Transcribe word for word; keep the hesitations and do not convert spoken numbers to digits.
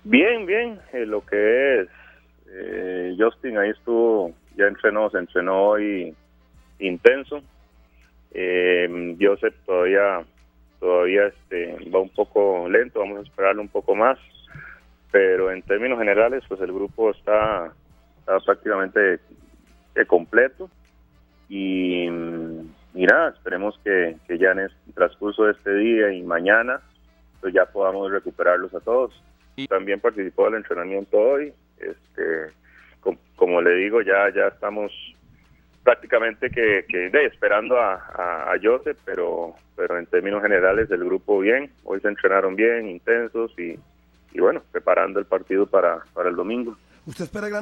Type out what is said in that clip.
Bien, bien, eh, lo que es eh, Justin ahí estuvo, ya entrenó, se entrenó hoy intenso. Eh, Joseph todavía todavía este, va un poco lento, vamos a esperarlo un poco más, pero en términos generales pues el grupo está, está prácticamente eh, completo y, y nada, esperemos que, que ya en el transcurso de este día y mañana pues ya podamos recuperarlos a todos. Y también participó del entrenamiento hoy, este, com, como le digo, ya ya estamos prácticamente que, que de, esperando a, a, a Joseph, pero pero en términos generales el grupo bien, hoy se entrenaron bien, intensos y, y bueno, preparando el partido para, para el domingo. ¿Usted espera gran